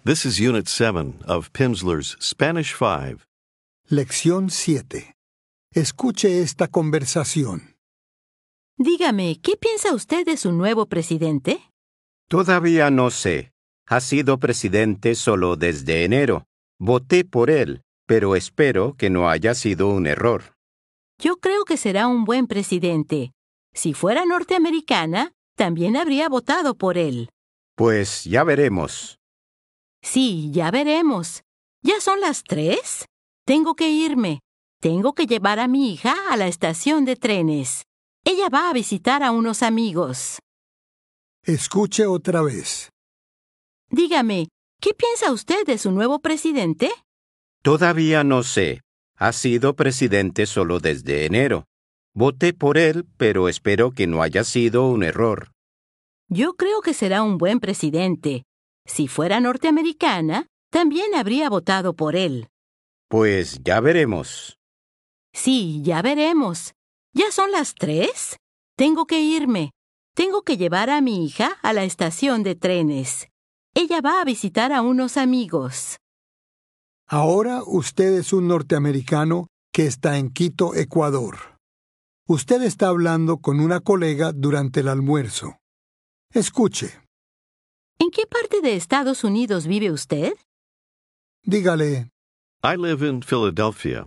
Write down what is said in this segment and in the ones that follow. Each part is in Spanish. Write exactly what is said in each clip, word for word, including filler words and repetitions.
This is Unit seven of Pimsleur's Spanish five. Lección siete. Escuche esta conversación. Dígame, ¿qué piensa usted de su nuevo presidente? Todavía no sé. Ha sido presidente solo desde enero. Voté por él, pero espero que no haya sido un error. Yo creo que será un buen presidente. Si fuera norteamericana, también habría votado por él. Pues ya veremos. Sí, ya veremos. ¿Ya son las tres? Tengo que irme. Tengo que llevar a mi hija a la estación de trenes. Ella va a visitar a unos amigos. Escuche otra vez. Dígame, ¿qué piensa usted de su nuevo presidente? Todavía no sé. Ha sido presidente solo desde enero. Voté por él, pero espero que no haya sido un error. Yo creo que será un buen presidente. Si fuera norteamericana, también habría votado por él. Pues ya veremos. Sí, ya veremos. ¿Ya son las tres? Tengo que irme. Tengo que llevar a mi hija a la estación de trenes. Ella va a visitar a unos amigos. Ahora usted es un norteamericano que está en Quito, Ecuador. Usted está hablando con una colega durante el almuerzo. Escuche. ¿En qué parte de Estados Unidos vive usted? Dígale, I live in Philadelphia.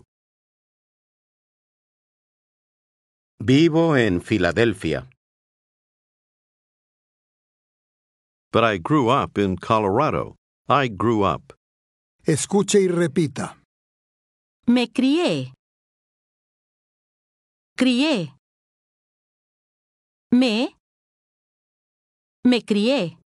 Vivo en Filadelfia. But I grew up in Colorado. I grew up. escuche y repita. Me crié. Crié. Me. Me crié.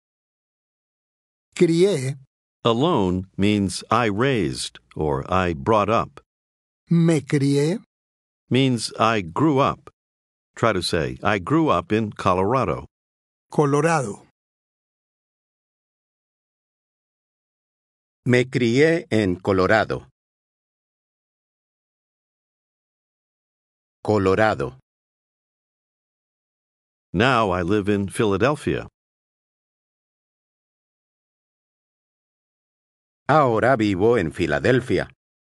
Crié, Alone means I raised or I brought up. me crié, Means I grew up. Try to say, I grew up in Colorado. Colorado. Me crié en Colorado. Colorado. Now I live in Philadelphia. Ahora vivo en Filadelfia.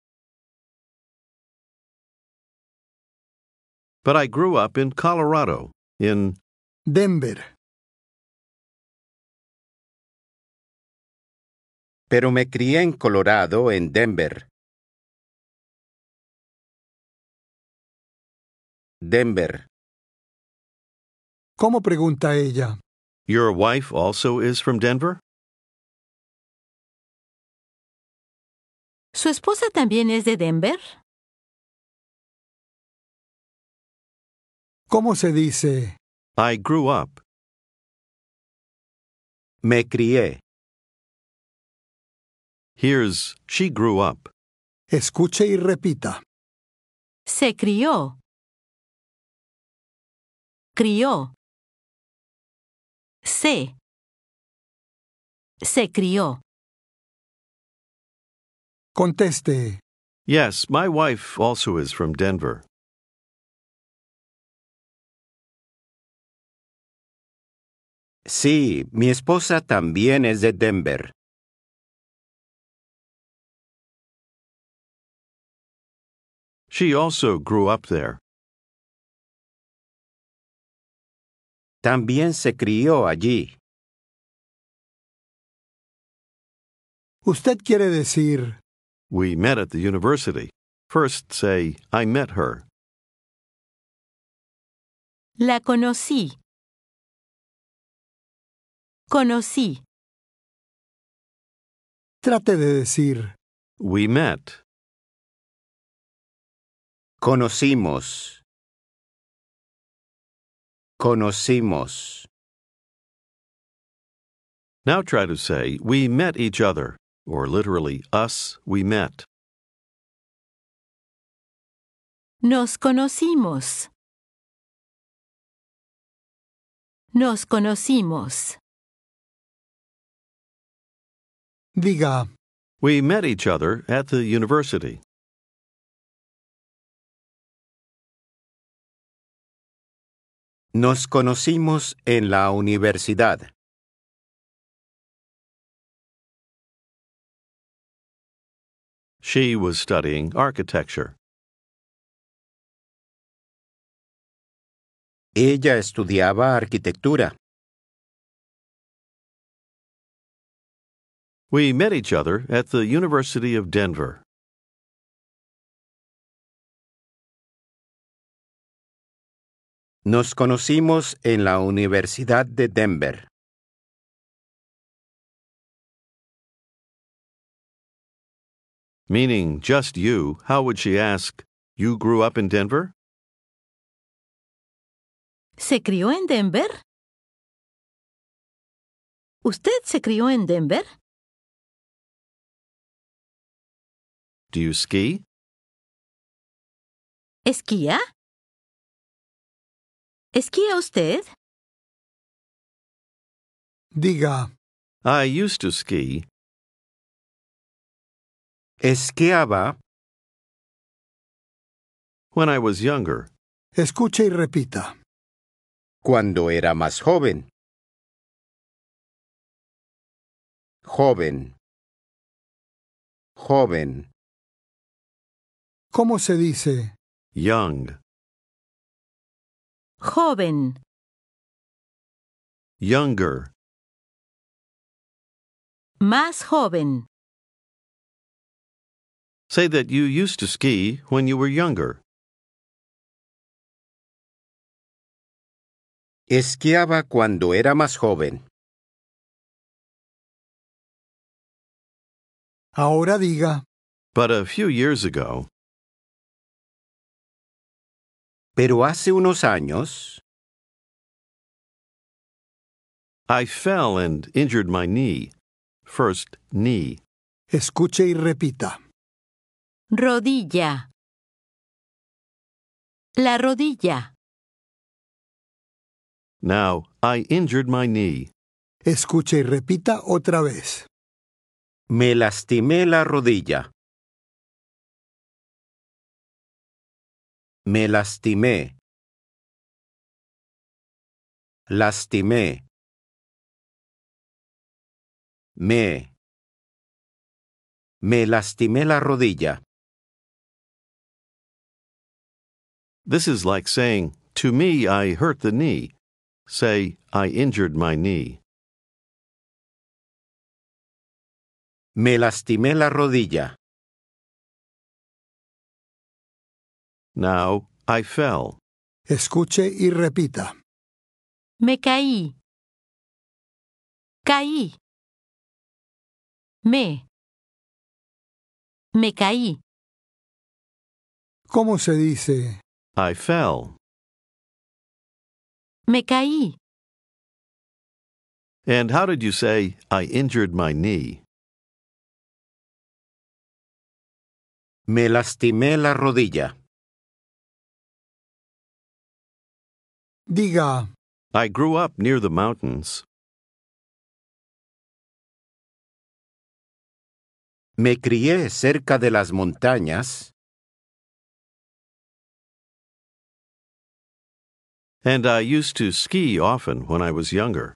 But I grew up in Colorado, in Denver. Pero me crié en Colorado, en Denver. Denver. ¿Cómo pregunta ella? Your wife also is from Denver? ¿Su esposa también es de Denver? ¿Cómo se dice? I grew up. Me crié. Here's she grew up. Escuche y repita. Se crió. Crió. Se. Se crió. Conteste. Yes, my wife also is from Denver. Sí, mi esposa también es de Denver. She also grew up there. También se crió allí. Usted quiere decir, We met at the university. First say, I met her. La conocí. Conocí. trate de decir, We met. Conocimos. Conocimos. Now try to say, we met each other, or literally, us, we met. Nos conocimos. Nos conocimos. diga, We met each other at the university. Nos conocimos en la universidad. She was studying architecture. Ella estudiaba arquitectura. We met each other at the University of Denver. Nos conocimos en la Universidad de Denver. Meaning just you, how would she ask, "You grew up in Denver?" ¿Se crió en Denver? ¿Usted se crió en Denver? Do you ski? ¿Esquía? ¿Esquía usted? Diga, I used to ski. Esquiaba When I was younger. escuche y repita. cuando era más joven. Joven. Joven. ¿Cómo se dice? Young. Joven. Younger. Más joven. Say that you used to ski when you were younger. Esquiaba cuando era más joven. Ahora diga, But a few years ago, Pero hace unos años I fell and injured my knee. First, knee. escuche y repita. Rodilla. La rodilla. Now, I injured my knee. Escuche y repita otra vez. me lastimé la rodilla. Me lastimé. Lastimé. Me. Me lastimé la rodilla. This is like saying, "To me, I hurt the knee." Say, "I injured my knee." Me lastimé la rodilla. Now, I fell. Escuche y repita. Me caí. Caí. Me. Me caí. ¿Cómo se dice? I fell. Me caí. And how did you say, "I injured my knee"? Me lastimé la rodilla. Diga, I grew up near the mountains. Me crié cerca de las montañas. And I used to ski often when I was younger.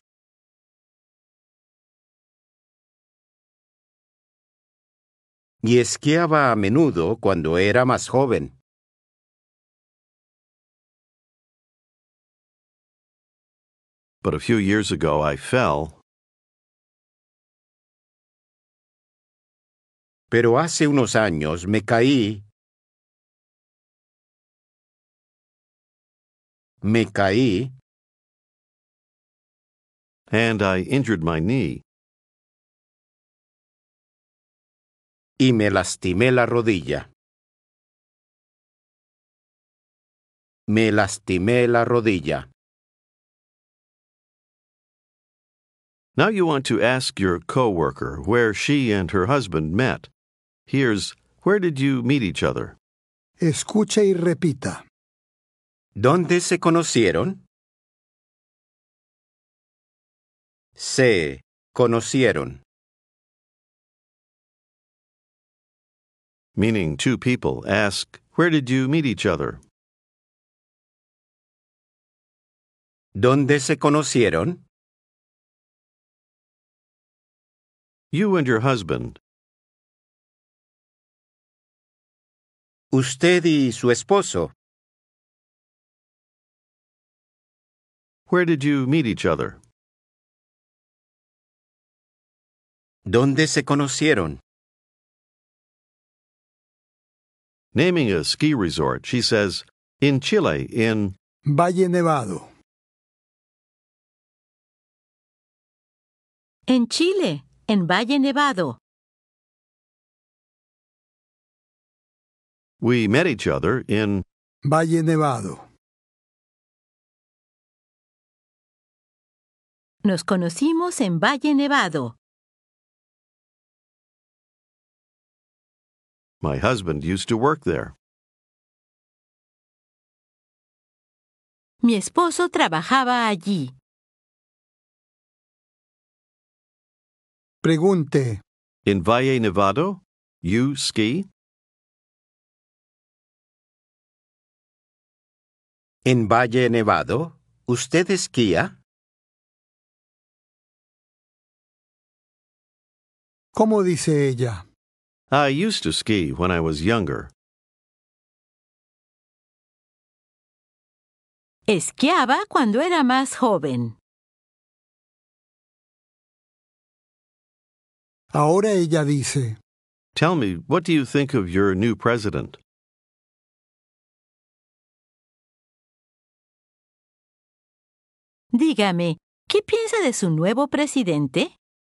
Y esquiaba a menudo cuando era más joven. But a few years ago I fell, Pero hace unos años me caí. Me caí and I injured my knee. y me lastimé la rodilla. Me lastimé la rodilla. Now you want to ask your coworker where she and her husband met. Here's, where did you meet each other? escuche y repita. ¿Dónde se conocieron? Se conocieron. Meaning two people ask, where did you meet each other? ¿Dónde se conocieron? You and your husband. Usted y su esposo. Where did you meet each other? ¿Dónde se conocieron? Naming a ski resort, she says, in Chile, in Valle Nevado. En Chile, en Valle Nevado. We met each other in Valle Nevado. Nos conocimos en Valle Nevado. My husband used to work there. Mi esposo trabajaba allí. Pregunte, In Valle Nevado, you ski? ¿En Valle Nevado? ¿Usted esquía? ¿cómo dice ella? I used to ski when I was younger. Esquiaba cuando era más joven. Ahora ella dice, Tell me, what do you think of your new president? Dígame, ¿qué piensa de su nuevo presidente?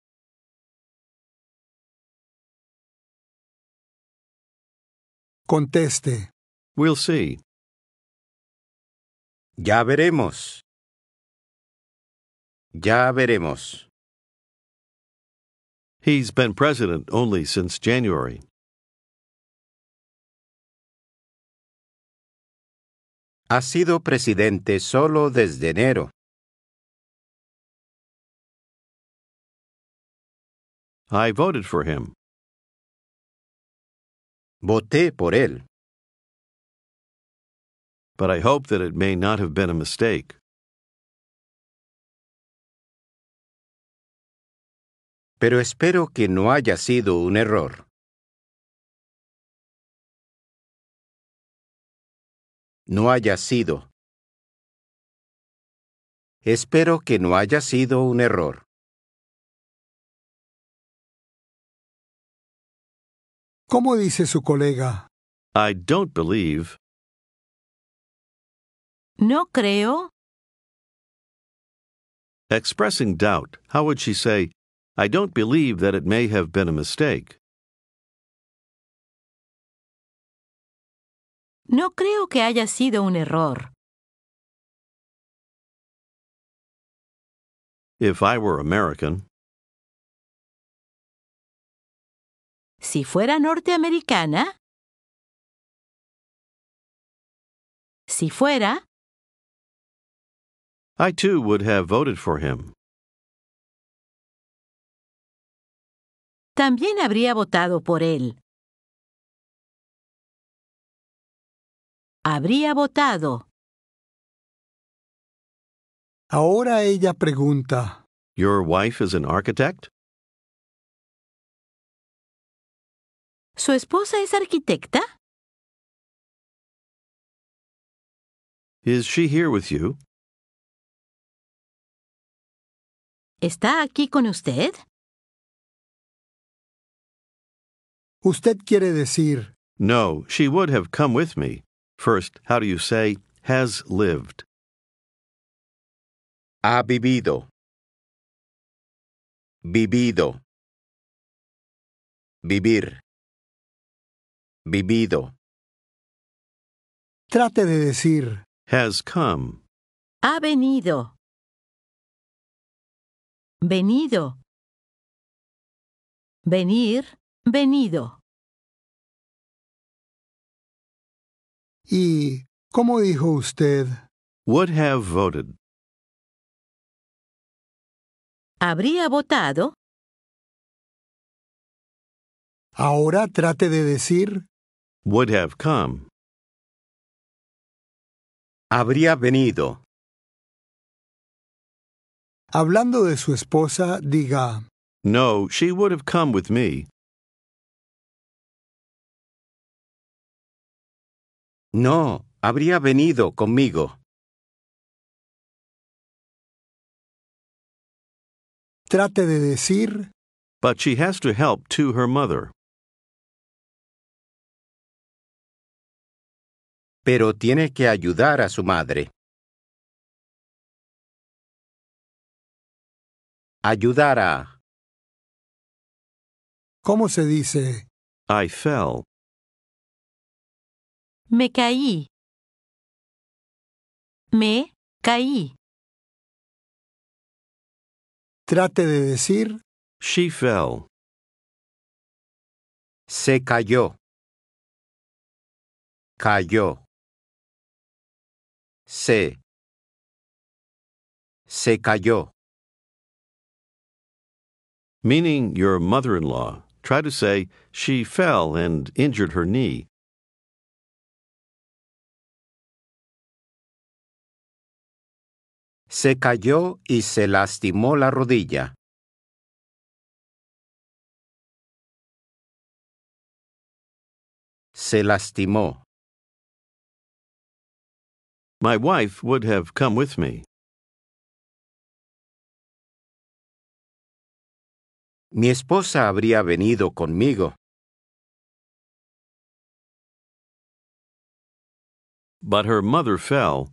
conteste, We'll see. Ya veremos. Ya veremos. He's been president only since January. Ha sido presidente solo desde enero. I voted for him. Voté por él. But I hope that it may not have been a mistake. Pero espero que no haya sido un error. No haya sido. Espero que no haya sido un error. ¿cómo dice su colega? I don't believe. No creo. Expressing doubt, how would she say, I don't believe that it may have been a mistake? No creo que haya sido un error. If I were American, Si fuera norteamericana, si fuera, I too would have voted for him. también habría votado por él. Habría votado. Ahora ella pregunta, Your wife is an architect? ¿Su esposa es arquitecta? Is she here with you? ¿Está aquí con usted? usted quiere decir, No, she would have come with me. First, how do you say, has lived? Ha vivido. Vivido. Vivir. Vivido. trate de decir, Has come. Ha venido. Venido. Venir, venido. y ¿cómo dijo usted? Would have voted. Habría votado. Ahora trate de decir, Would have come. Habría venido. hablando de su esposa, diga, No, she would have come with me. No, habría venido conmigo. Trate de decir, But she has to help to her mother. Pero tiene que ayudar a su madre. Ayudar a. ¿cómo se dice? I fell. Me caí. Me caí. Trate de decir, She fell. Se cayó. Cayó. Se. Se cayó. Meaning your mother-in-law. Try to say, she fell and injured her knee. Se cayó y se lastimó la rodilla. Se lastimó. My wife would have come with me. Mi esposa habría venido conmigo. But her mother fell.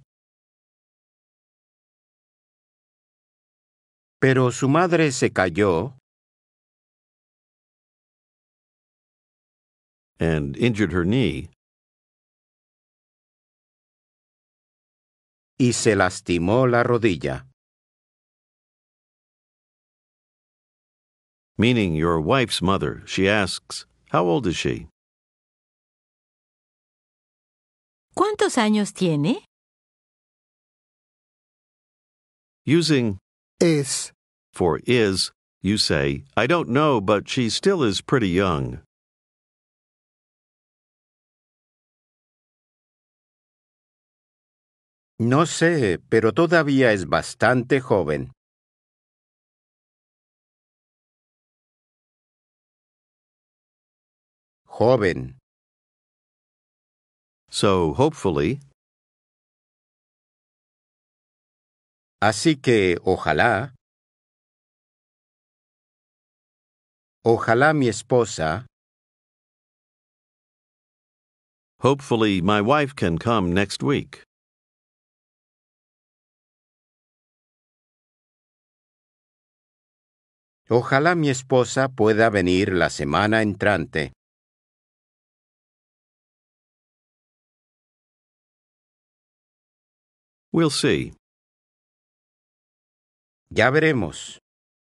Pero su madre se cayó And injured her knee. y se lastimó la rodilla. Meaning your wife's mother. She asks, how old is she? ¿Cuántos años tiene? Using es, for is, you say, I don't know, but she still is pretty young. No sé, pero todavía es bastante joven. Joven. So, hopefully, Así que, ojalá, ojalá mi esposa, hopefully my wife can come next week. ojalá mi esposa pueda venir la semana entrante. We'll see. Ya veremos.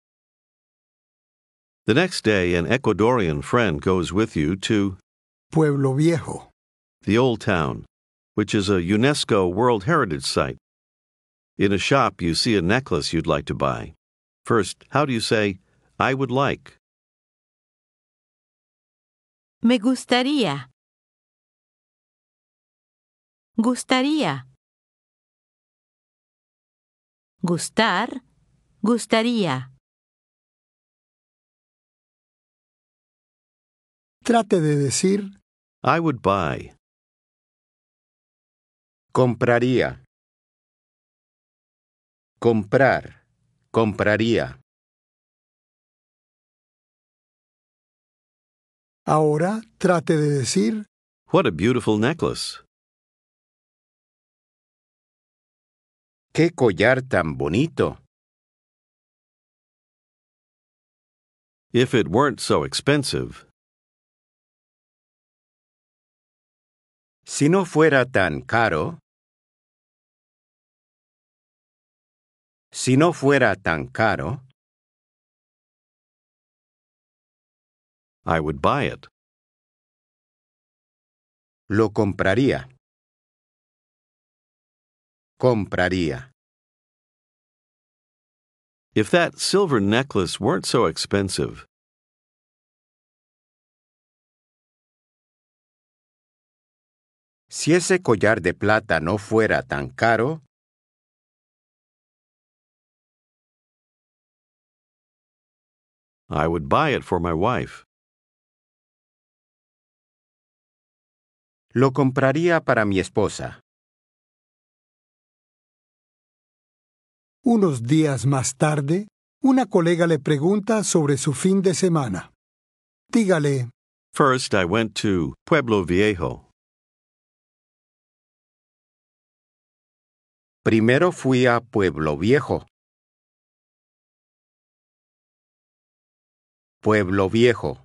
The next day, an Ecuadorian friend goes with you to Pueblo Viejo. the Old Town, which is a UNESCO World Heritage Site. In a shop, you see a necklace you'd like to buy. First, how do you say, I would like? Me gustaría. Gustaría. Gustar. Gustaría. Trate de decir, I would buy. Compraría. Comprar. Compraría. ahora trate de decir, What a beautiful necklace. ¡Qué collar tan bonito! If it weren't so expensive. Si no fuera tan caro, si no fuera tan caro, I would buy it. lo compraría. Compraría. If that silver necklace weren't so expensive. Si ese collar de plata no fuera tan caro, I would buy it for my wife. Lo compraría para mi esposa. Unos días más tarde, una colega le pregunta sobre su fin de semana. Dígale, First, I went to Pueblo Viejo. Primero fui a Pueblo Viejo. Pueblo Viejo.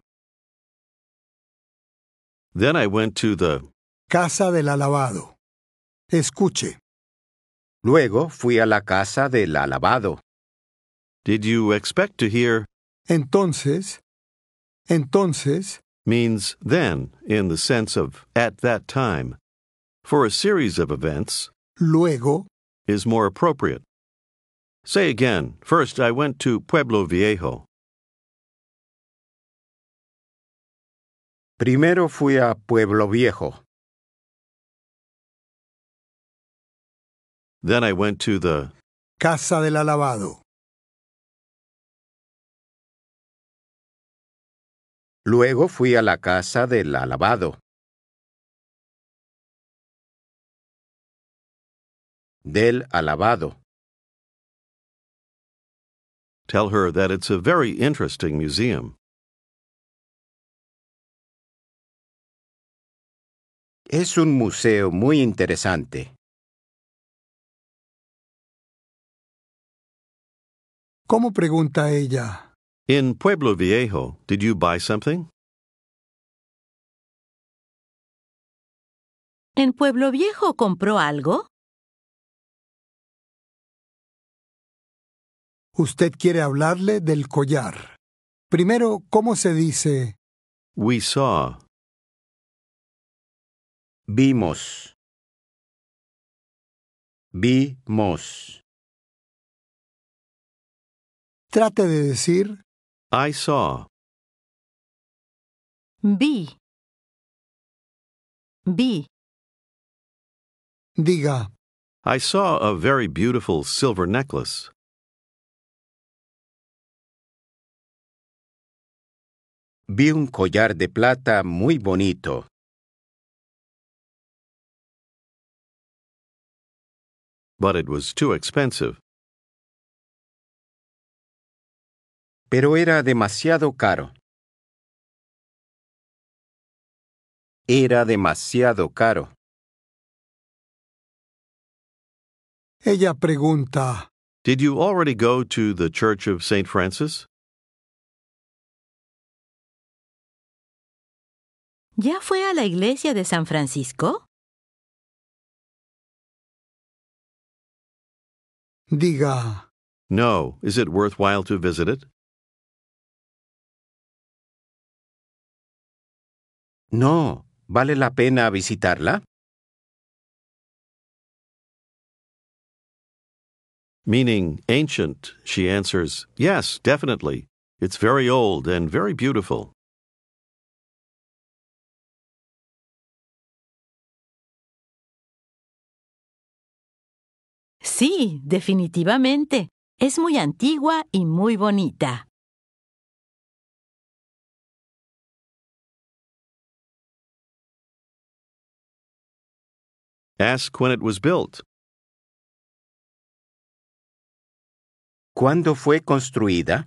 Then I went to the Casa del Alabado. Escuche. Luego fui a la casa del alabado. Did you expect to hear Entonces, entonces, means then in the sense of at that time. For a series of events luego, is more appropriate. Say again, first I went to Pueblo Viejo. Primero fui a Pueblo Viejo. Then I went to the Casa del Alabado. Luego fui a la casa del alabado. Del alabado. Tell her that it's a very interesting museum. Es un museo muy interesante. ¿Cómo pregunta ella? In Pueblo Viejo, did you buy something? ¿En Pueblo Viejo compró algo? Usted quiere hablarle del collar. Primero, ¿cómo se dice? We saw. Vimos. Vimos. Trate de decir, I saw. Vi. Vi. diga, I saw a very beautiful silver necklace. Vi un collar de plata muy bonito. But it was too expensive. Pero era demasiado caro. Era demasiado caro. ella pregunta, Did you already go to the Church of Saint Francis? ¿Ya fue a la iglesia de San Francisco? diga, No. Is it worthwhile to visit it? No, ¿vale la pena visitarla? Meaning ancient, she answers, Yes, definitely. It's very old and very beautiful. Sí, definitivamente. Es muy antigua y muy bonita. Ask when it was built. ¿Cuándo fue construida?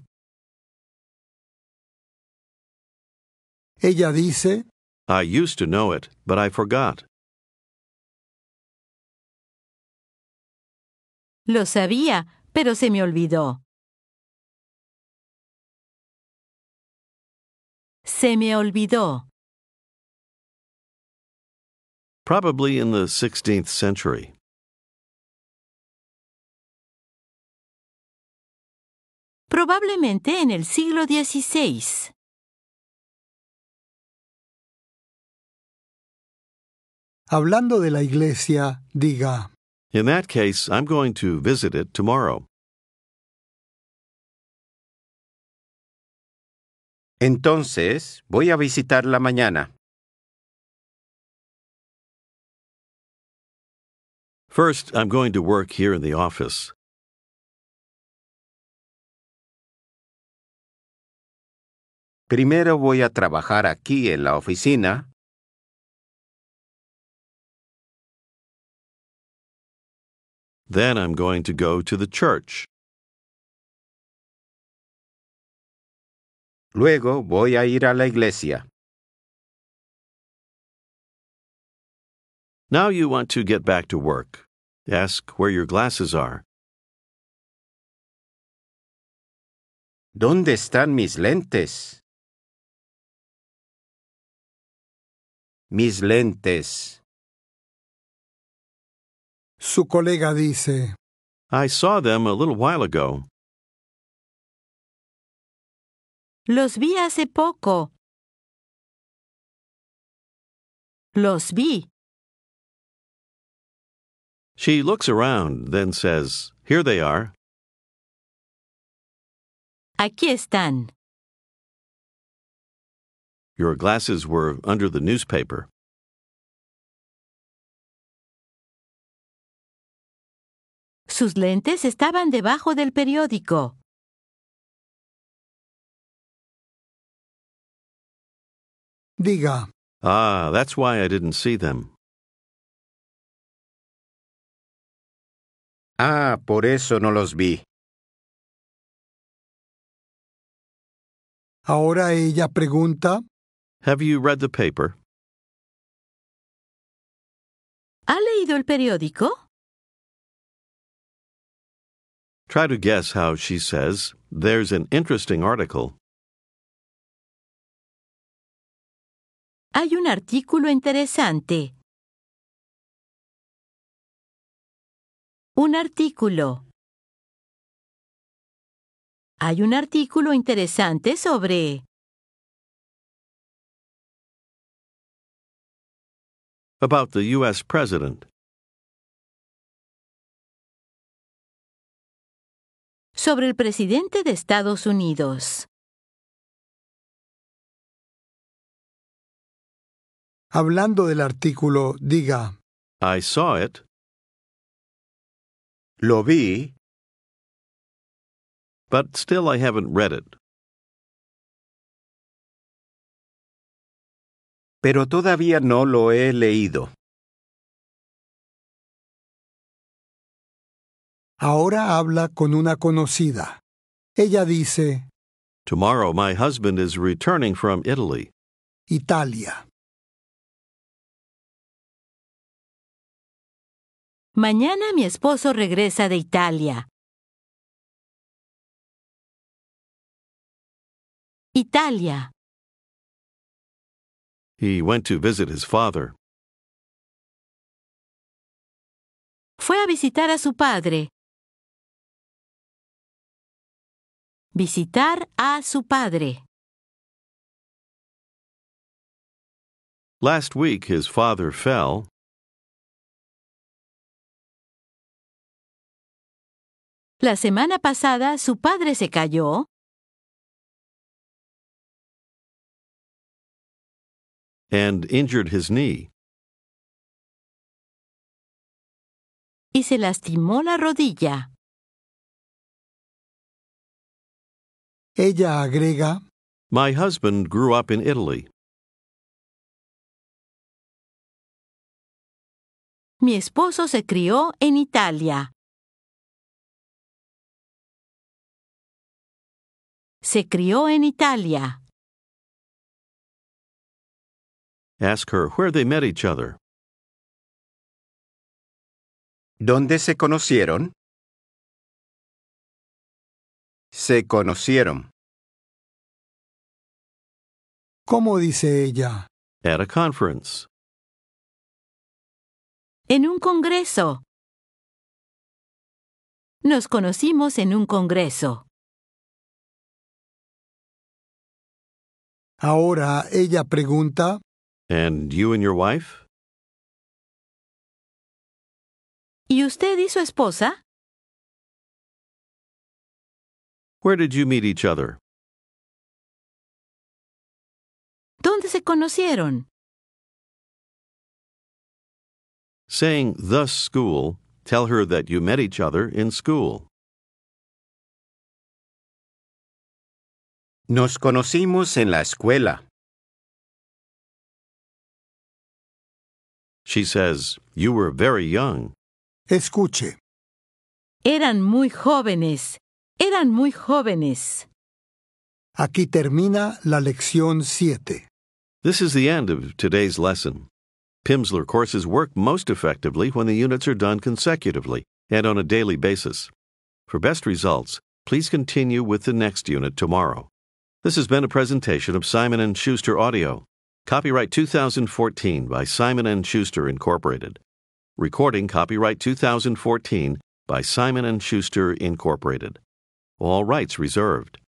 ella dice, I used to know it, but I forgot. Lo sabía, pero se me olvidó. Se me olvidó. Probably in the sixteenth century. Probablemente en el siglo dieciséis. hablando de la iglesia, diga, In that case, I'm going to visit it tomorrow. Entonces, voy a visitarla mañana. First, I'm going to work here in the office. Primero voy a trabajar aquí en la oficina Then I'm going to go to the church. Luego voy a ir a la iglesia. Now you want to get back to work. Ask where your glasses are. ¿Dónde están mis lentes? Mis lentes. Su colega dice, I saw them a little while ago. Los vi hace poco. Los vi. She looks around, then says, Here they are. Aquí están. Your glasses were under the newspaper. Sus lentes estaban debajo del periódico. diga, Ah, that's why I didn't see them. Ah, por eso no los vi. ahora ella pregunta, Have you read the paper? ¿Ha leído el periódico? Try to guess how she says, There's an interesting article. Hay un artículo interesante. Un artículo. Hay un artículo interesante sobre... About the U S president. sobre el presidente de Estados Unidos. hablando del artículo, diga, I saw it, Lo vi, but still I haven't read it. pero todavía no lo he leído. ahora habla con una conocida. Ella dice, Tomorrow my husband is returning from Italy. Italia. Mañana mi esposo regresa de Italia. Italia. He went to visit his father. Fue a visitar a su padre. Visitar a su padre. Last week his father fell La semana pasada su padre se cayó and injured his knee. y se lastimó la rodilla. Ella agrega, My husband grew up in Italy. Mi esposo se crió en Italia. Se crió en Italia. Ask her where they met each other. ¿Dónde se conocieron? Se conocieron. ¿cómo dice ella? At a conference. En un congreso. Nos conocimos en un congreso. Ahora ella pregunta, And you and your wife? ¿Y usted y su esposa? Where did you meet each other? ¿Dónde se conocieron? Saying the school, tell her that you met each other in school. Nos conocimos en la escuela. She says, You were very young. escuche. Eran muy jóvenes. Eran muy jóvenes. Aquí termina la lección siete. This is the end of today's lesson. Pimsleur courses work most effectively when the units are done consecutively and on a daily basis. For best results, please continue with the next unit tomorrow. This has been a presentation of Simon and Schuster Audio. Copyright two thousand fourteen by Simon and Schuster Incorporated. Recording copyright two thousand fourteen by Simon and Schuster Incorporated. All rights reserved.